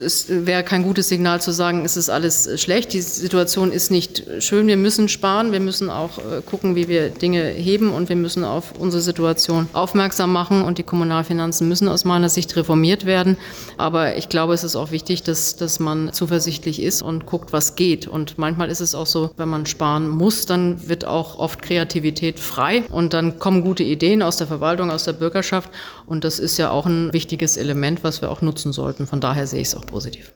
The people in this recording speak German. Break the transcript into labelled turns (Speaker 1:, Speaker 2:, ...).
Speaker 1: Es wäre kein gutes Signal zu sagen, es ist alles schlecht, die Situation ist nicht schön, wir müssen sparen, wir müssen auch gucken, wie wir Dinge heben und wir müssen auf unsere Situation aufmerksam machen und die Kommunalfinanzen müssen aus meiner Sicht reformiert werden. Aber ich glaube, es ist auch wichtig, dass man zuversichtlich ist und guckt, was geht. Und manchmal ist es auch so, wenn man sparen muss, dann wird auch oft Kreativität frei und dann kommen gute Ideen aus der Verwaltung, aus der Bürgerschaft und das ist ja auch ein wichtiges Element, was wir auch nutzen sollten. Von daher sehe ich es auch positiv.